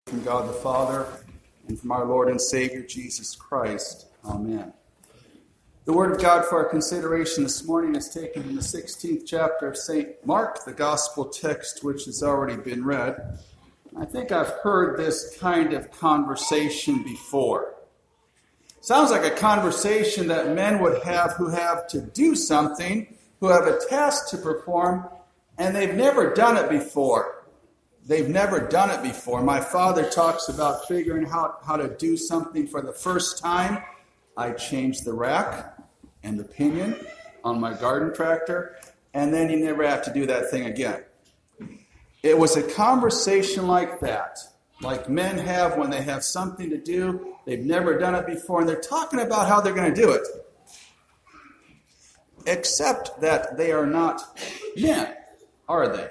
From God the Father, and from our Lord and Savior, Jesus Christ. Amen. The Word of God for our consideration this morning is taken from the 16th chapter of St. Mark, the Gospel text which has already been read. I think I've heard this kind of conversation before. Sounds like a conversation that men would have who have to do something, who have a task to perform, and they've never done it before. They've never done it before. My father talks about figuring out how to do something for the first time. I changed the rack and the pinion on my garden tractor, and then you never have to do that thing again. It was a conversation like that, like men have when they have something to do. They've never done it before, and they're talking about how they're going to do it. Except that they are not men, are they?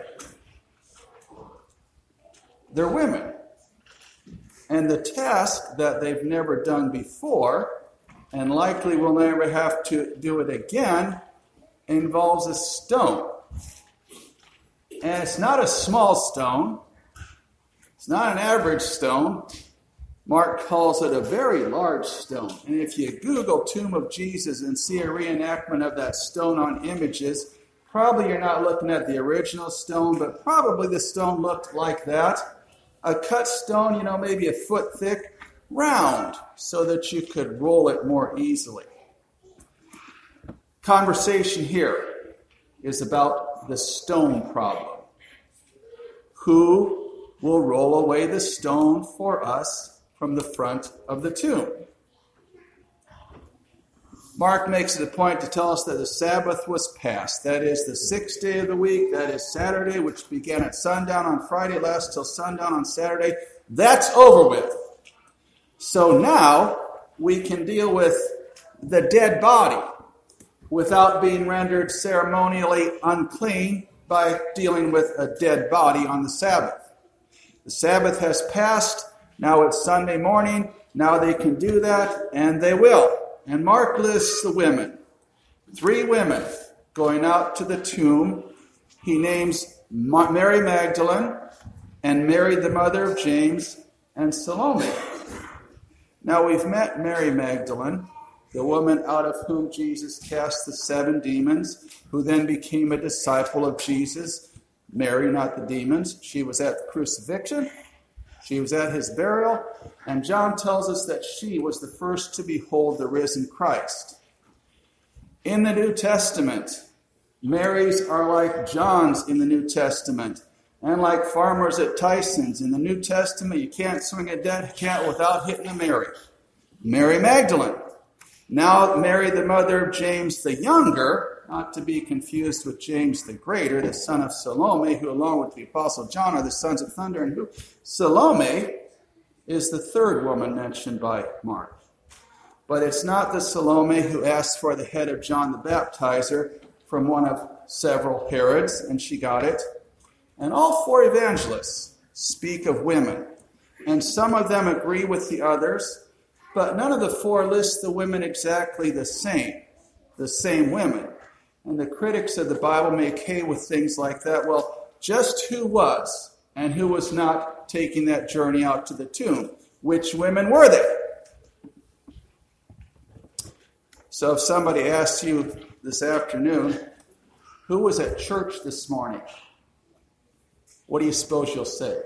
They're women. And the task that they've never done before, and likely will never have to do it again, involves a stone. And it's not a small stone. It's not an average stone. Mark calls it a very large stone. And if you Google Tomb of Jesus and see a reenactment of that stone on images, probably you're not looking at the original stone, but probably the stone looked like that. A cut stone, maybe a foot thick, round, so that you could roll it more easily. Conversation here is about the stone problem. Who will roll away the stone for us from the front of the tomb? Mark makes it a point to tell us that the Sabbath was past. That is the sixth day of the week. That is Saturday, which began at sundown on Friday, lasts till sundown on Saturday. That's over with. So now we can deal with the dead body without being rendered ceremonially unclean by dealing with a dead body on the Sabbath. The Sabbath has passed. Now it's Sunday morning. Now they can do that, and they will. And Mark lists the women. 3 women going out to the tomb. He names Mary Magdalene and Mary, the mother of James, and Salome. Now we've met Mary Magdalene, the woman out of whom Jesus cast the 7 demons, who then became a disciple of Jesus. Mary, not the demons. She was at the crucifixion. She was at his burial, and John tells us that she was the first to behold the risen Christ. In the New Testament, Marys are like Johns in the New Testament, and like farmers at Tyson's. In the New Testament, you can't swing a dead cat without hitting a Mary. Mary Magdalene. Now Mary, the mother of James the Younger, not to be confused with James the Greater, the son of Salome, who along with the Apostle John are the sons of thunder, and who Salome is the 3rd woman mentioned by Mark. But it's not the Salome who asked for the head of John the Baptizer from one of several Herods, and she got it. And all 4 evangelists speak of women, and some of them agree with the others, but none of the 4 list the women exactly the same women. And the critics of the Bible make hay with things like that. Well, just who was and who was not taking that journey out to the tomb? Which women were they? So if somebody asks you this afternoon, who was at church this morning? What do you suppose you'll say?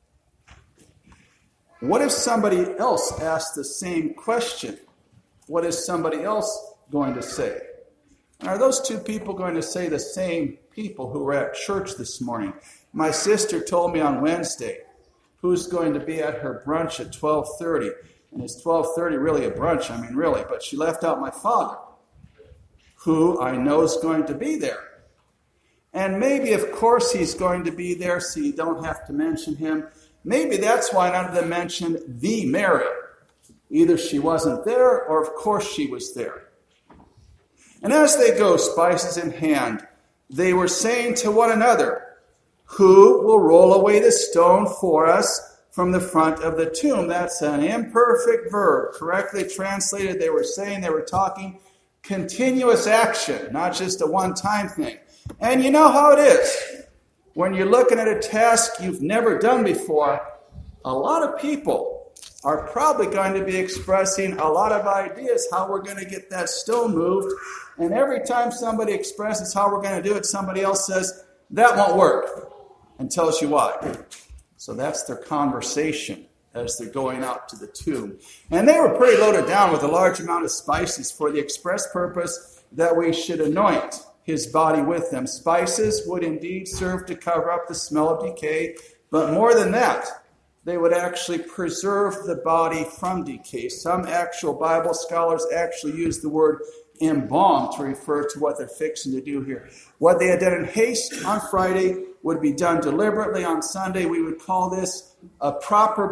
What if somebody else asked the same question? What is somebody else going to say? Are those 2 people going to say the same people who were at church this morning? My sister told me on Wednesday who's going to be at her brunch at 12:30. And is 12:30 really a brunch? I mean, really. But she left out my father, who I know is going to be there. And maybe, of course, he's going to be there, so you don't have to mention him. Maybe that's why none of them mentioned the Mary. Either she wasn't there, or of course she was there. And as they go, spices in hand, they were saying to one another, "Who will roll away the stone for us from the front of the tomb?" That's an imperfect verb. Correctly translated, they were talking continuous action, not just a one-time thing. And you know how it is. When you're looking at a task you've never done before, a lot of people are probably going to be expressing a lot of ideas how we're going to get that stone moved. And every time somebody expresses how we're going to do it, somebody else says, that won't work, and tells you why. So that's their conversation as they're going out to the tomb. And they were pretty loaded down with a large amount of spices for the express purpose that we should anoint his body with them. Spices would indeed serve to cover up the smell of decay, but more than that, they would actually preserve the body from decay. Some actual Bible scholars actually use the word embalm to refer to what they're fixing to do here. What they had done in haste on Friday would be done deliberately on Sunday. We would call this a proper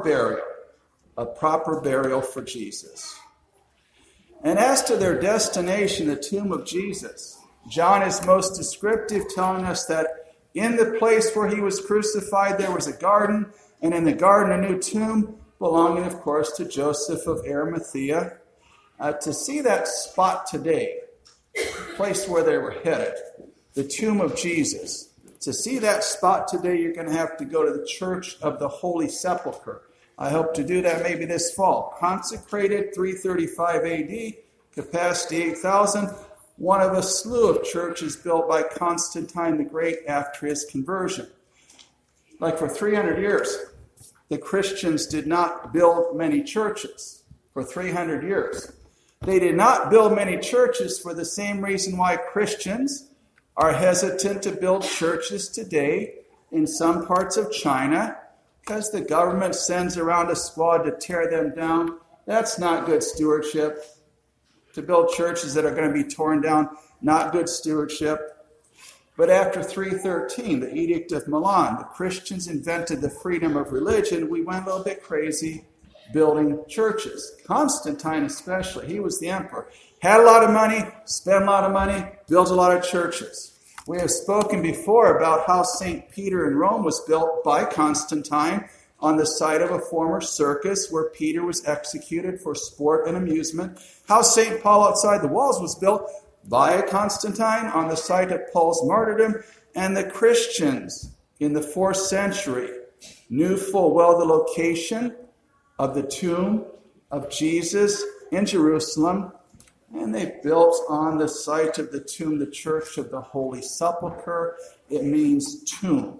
burial for Jesus. And as to their destination, the tomb of Jesus, John is most descriptive, telling us that in the place where he was crucified, there was a garden, and in the garden, a new tomb belonging, of course, to Joseph of Arimathea. To see that spot today, the place where they were headed, the tomb of Jesus, to see that spot today, you're going to have to go to the Church of the Holy Sepulchre. I hope to do that maybe this fall. Consecrated 335 AD, capacity 8,000. One of a slew of churches built by Constantine the Great after his conversion. Like for 300 years, the Christians did not build many churches. For 300 years. They did not build many churches for the same reason why Christians are hesitant to build churches today in some parts of China, because the government sends around a squad to tear them down. That's not good stewardship. To build churches that are going to be torn down, not good stewardship. But after 313, the Edict of Milan, the Christians invented the freedom of religion. We went a little bit crazy building churches. Constantine especially, he was the emperor. Had a lot of money, spent a lot of money, built a lot of churches. We have spoken before about how St. Peter in Rome was built by Constantine on the site of a former circus where Peter was executed for sport and amusement. How St. Paul outside the walls was built by Constantine on the site of Paul's martyrdom. And the Christians in the 4th century knew full well the location of the tomb of Jesus in Jerusalem, and they built on the site of the tomb the Church of the Holy Sepulchre. It means tomb.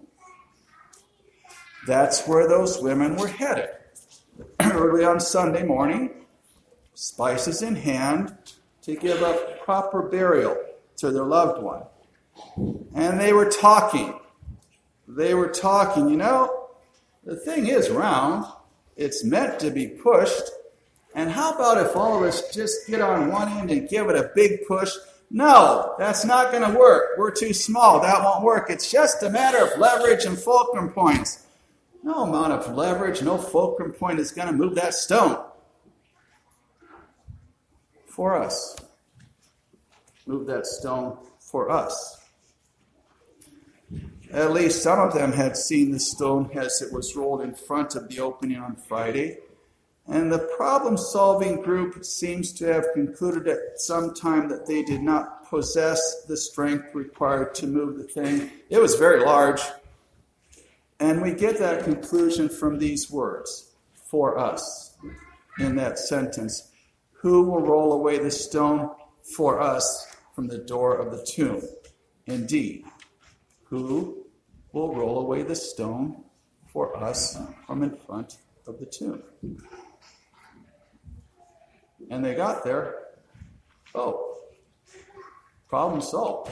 That's where those women were headed. Early on Sunday morning, spices in hand, to give a proper burial to their loved one. And they were talking. You know, the thing is round. It's meant to be pushed. And how about if all of us just get on one end and give it a big push? No, that's not going to work. We're too small. That won't work. It's just a matter of leverage and fulcrum points. No amount of leverage, no fulcrum point is going to move that stone. For us. Move that stone for us. At least some of them had seen the stone as it was rolled in front of the opening on Friday. And the problem-solving group seems to have concluded at some time that they did not possess the strength required to move the thing. It was very large. And we get that conclusion from these words, for us, in that sentence. Who will roll away the stone for us from the door of the tomb? Indeed, who will roll away the stone for us from in front of the tomb? And they got there. Oh, problem solved.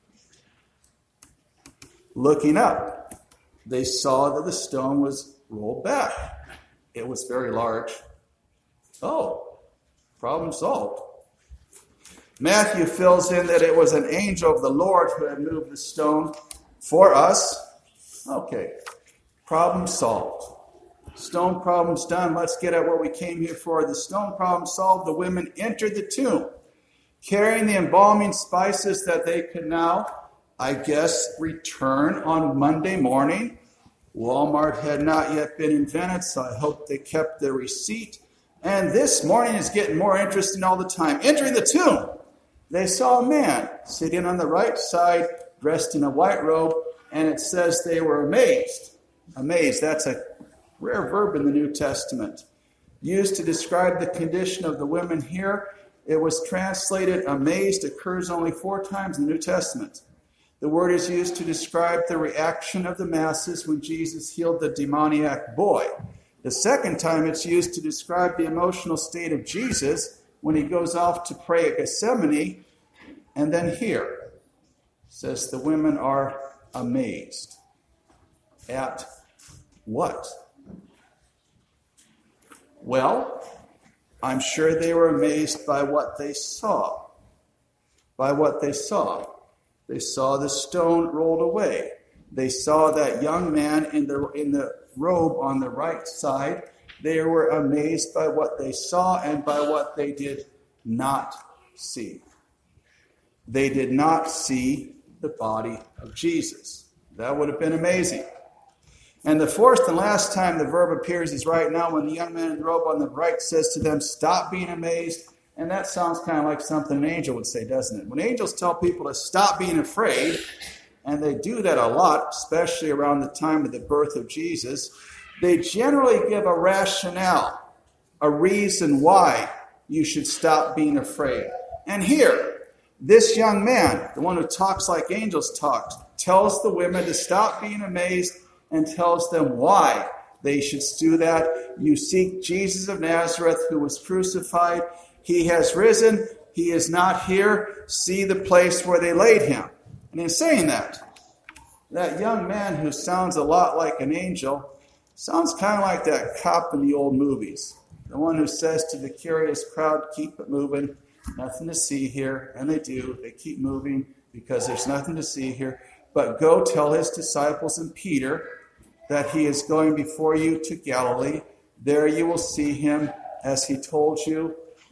Looking up, they saw that the stone was rolled back. It was very large. Oh, problem solved. Matthew fills in that it was an angel of the Lord who had moved the stone for us. Okay, problem solved. Stone problem's done. Let's get at what we came here for. The stone problem solved. The women entered the tomb, carrying the embalming spices that they could now, I guess, return on Monday morning. Walmart had not yet been invented, so I hope they kept their receipt. And this morning is getting more interesting all the time. Entering the tomb, they saw a man sitting on the right side, dressed in a white robe, and it says they were amazed. Amazed, that's a Rare verb in the New Testament. Used to describe the condition of the women here, it was translated amazed, occurs only 4 times in the New Testament. The word is used to describe the reaction of the masses when Jesus healed the demoniac boy. The second time it's used to describe the emotional state of Jesus when he goes off to pray at Gethsemane. And then here, it says the women are amazed. At what? Well, I'm sure they were amazed by what they saw. By what they saw. They saw the stone rolled away. They saw that young man in the robe on the right side. They were amazed by what they saw and by what they did not see. They did not see the body of Jesus. That would have been amazing. And the fourth and last time the verb appears is right now when the young man in the robe on the right says to them, "Stop being amazed." And that sounds kind of like something an angel would say, doesn't it? When angels tell people to stop being afraid, and they do that a lot, especially around the time of the birth of Jesus, they generally give a rationale, a reason why you should stop being afraid. And here, this young man, the one who talks like angels talk, tells the women to stop being amazed and tells them why they should do that. You seek Jesus of Nazareth who was crucified. He has risen. He is not here. See the place where they laid him. And in saying that young man who sounds a lot like an angel sounds kind of like that cop in the old movies. The one who says to the curious crowd, "Keep it moving. Nothing to see here." And they do. They keep moving because there's nothing to see here. But go tell his disciples and Peter that he is going before you to Galilee. There you will see him as he told you.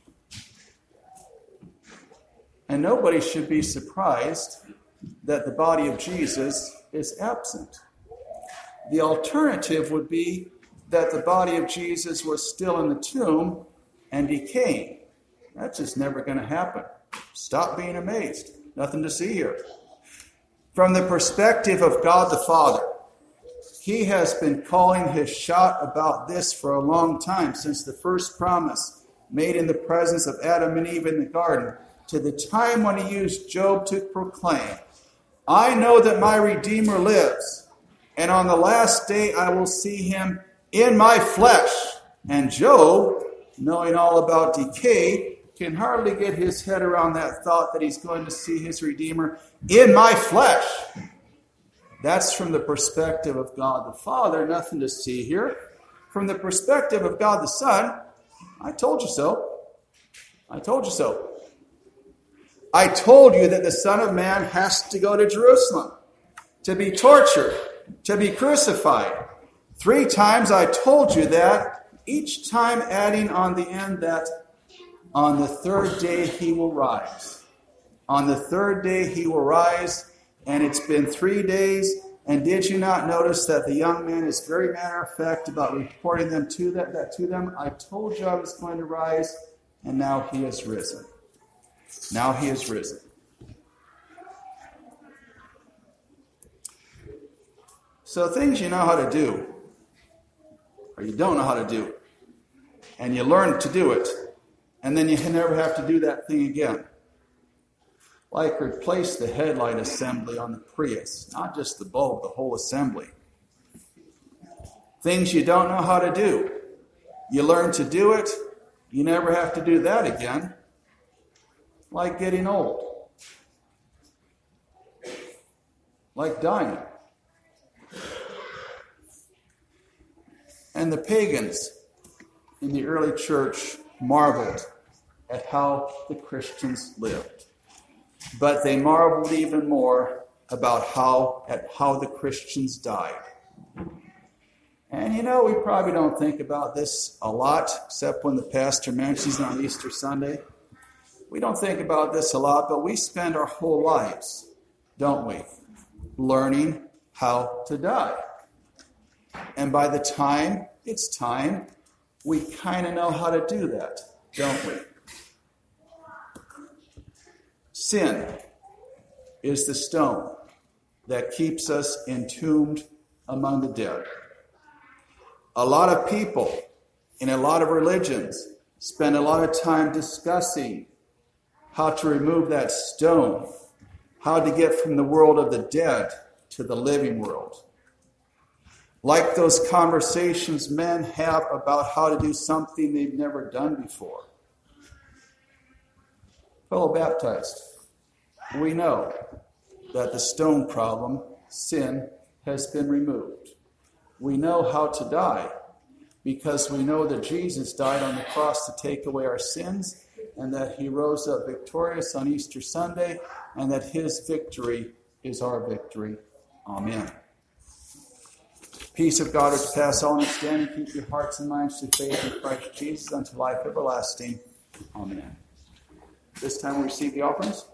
And nobody should be surprised that the body of Jesus is absent. The alternative would be that the body of Jesus was still in the tomb and decaying. That's just never going to happen. Stop being amazed. Nothing to see here. From the perspective of God the Father, he has been calling his shot about this for a long time, since the first promise made in the presence of Adam and Eve in the garden, to the time when he used Job to proclaim, "I know that my Redeemer lives, and on the last day I will see him in my flesh." And Job, knowing all about decay, can hardly get his head around that thought that he's going to see his Redeemer in my flesh. That's from the perspective of God the Father, nothing to see here. From the perspective of God the Son, I told you so. I told you so. I told you that the Son of Man has to go to Jerusalem, to be tortured, to be crucified. 3 times I told you that, each time adding on the end that on the 3rd day he will rise. On the 3rd day he will rise, and it's been 3 days. And did you not notice that the young man is very matter of fact about reporting them to them? I told you I was going to rise, and now he has risen. Now he is risen. So things you know how to do, or you don't know how to do, and you learn to do it, and then you never have to do that thing again. Like replace the headlight assembly on the Prius, not just the bulb, the whole assembly. Things you don't know how to do, you learn to do it, you never have to do that again. Like getting old. Like dying. And the pagans in the early church marveled at how the Christians lived. But they marveled even more about how the Christians died. And we probably don't think about this a lot, except when the pastor mentions it on Easter Sunday. We don't think about this a lot, but we spend our whole lives, don't we, learning how to die. And by the time it's time, we kind of know how to do that, don't we? Sin is the stone that keeps us entombed among the dead. A lot of people in a lot of religions spend a lot of time discussing how to remove that stone, how to get from the world of the dead to the living world. Like those conversations men have about how to do something they've never done before. Fellow baptized, we know that the stone problem, sin, has been removed. We know how to die because we know that Jesus died on the cross to take away our sins, and that he rose up victorious on Easter Sunday, and that his victory is our victory. Amen. Peace of God which passes all understanding, keep your hearts and minds through faith in Christ Jesus unto life everlasting. Amen. This time we receive the offerings.